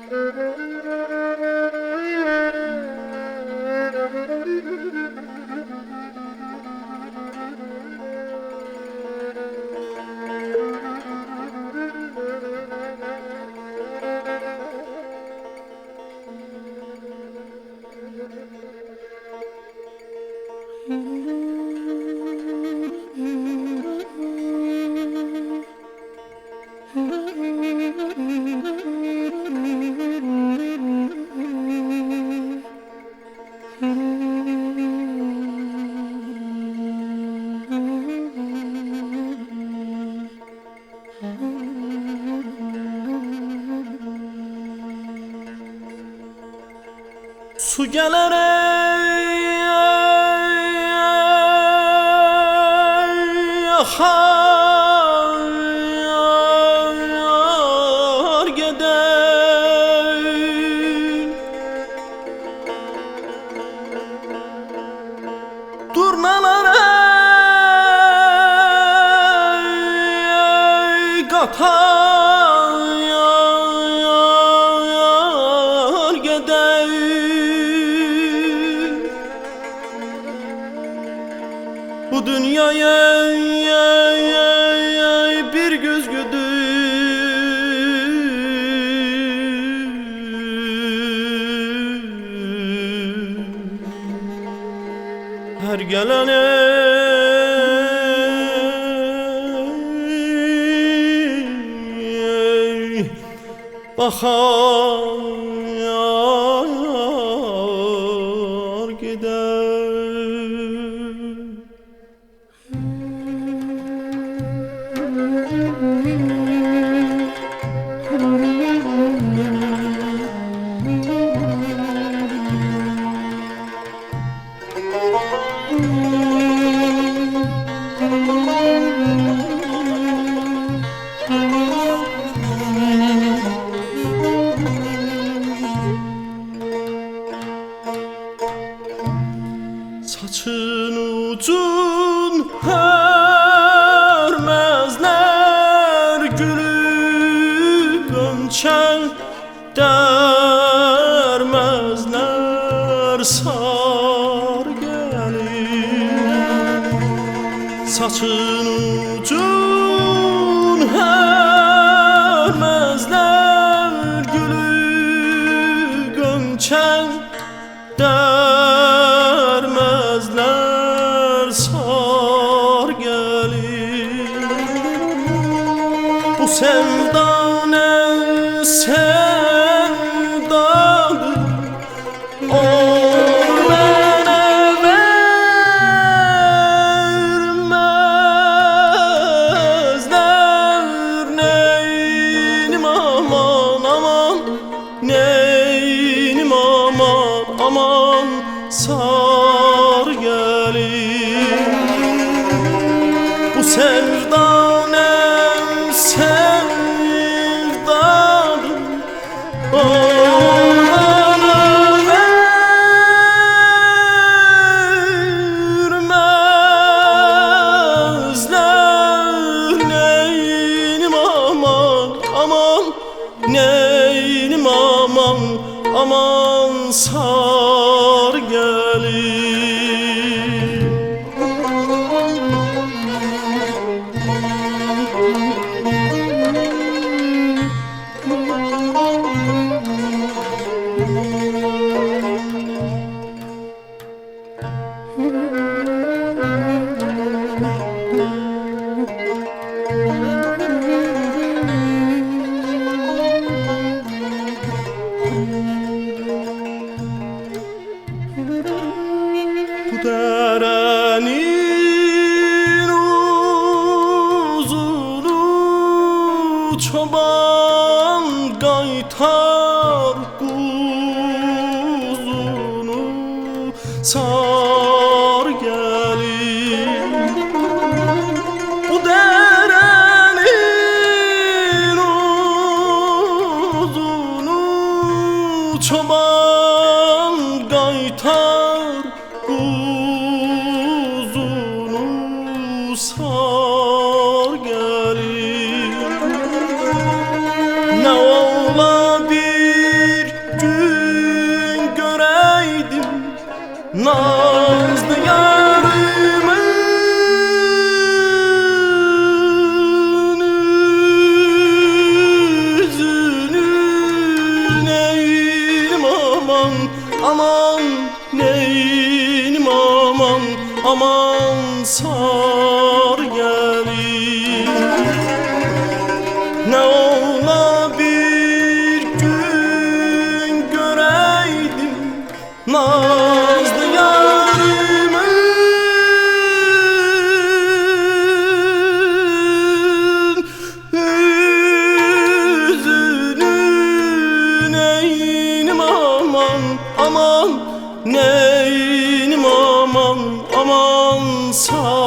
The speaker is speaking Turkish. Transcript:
Su gelir akar gider, durnalar katar gider. Bu dünyaya bir güzgüdür, her gelene bakar gider. Saçın ucun hörmezler, gülü gönçen dermezler, sar gelir. Saçın ucun hörmezler, gülü gönçen dermezler, sar gelir. Bu sevda ne sevdadır, o bana vermezler. Neynim aman aman, neynim aman aman, sar gelir. Bu sevda ne sevdadır, o bana vermezler. Neynim aman aman, neynim aman aman, sar gelir. Bu derenin uzunu çoban kaytar kuzunu, sar gelir. Bu derenin uzunu çoban kaytar kuzunu, sar gelir. Ne ola bir aman neynim aman aman sar gelin. Ne ola bir gün göreydim nazlı yarımı, yüzünü neynim aman aman neynim aman aman sar